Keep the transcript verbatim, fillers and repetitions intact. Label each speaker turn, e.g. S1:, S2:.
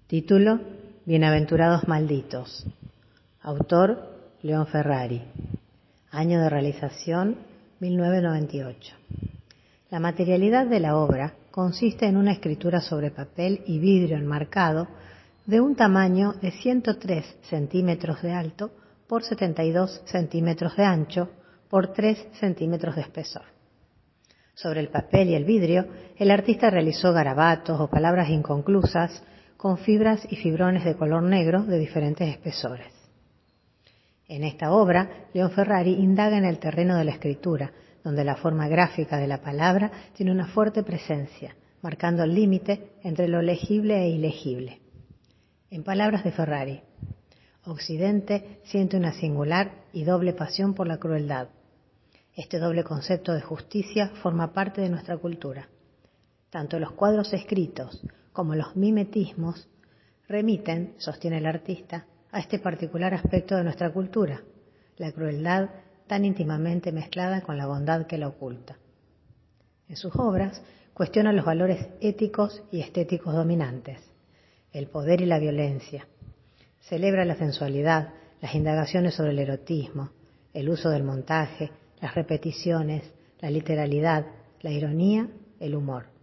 S1: Título: Bienaventurados malditos. Autor: León Ferrari. Año de realización: mil novecientos noventa y ocho. La materialidad de la obra consiste en una escritura sobre papel y vidrio enmarcado de un tamaño de ciento tres centímetros de alto por setenta y dos centímetros de ancho por tres centímetros de espesor. Sobre el papel y el vidrio, el artista realizó garabatos o palabras inconclusas con fibras y fibrones de color negro de diferentes espesores. En esta obra, León Ferrari indaga en el terreno de la escritura, donde la forma gráfica de la palabra tiene una fuerte presencia, marcando el límite entre lo legible e ilegible. En palabras de Ferrari: Occidente siente una singular y doble pasión por la crueldad. Este doble concepto de justicia forma parte de nuestra cultura. Tanto los cuadros escritos como los mimetismos remiten, sostiene el artista, a este particular aspecto de nuestra cultura, la crueldad tan íntimamente mezclada con la bondad que la oculta. En sus obras cuestiona los valores éticos y estéticos dominantes, el poder y la violencia. Celebra la sensualidad, las indagaciones sobre el erotismo, el uso del montaje, las repeticiones, la literalidad, la ironía, el humor.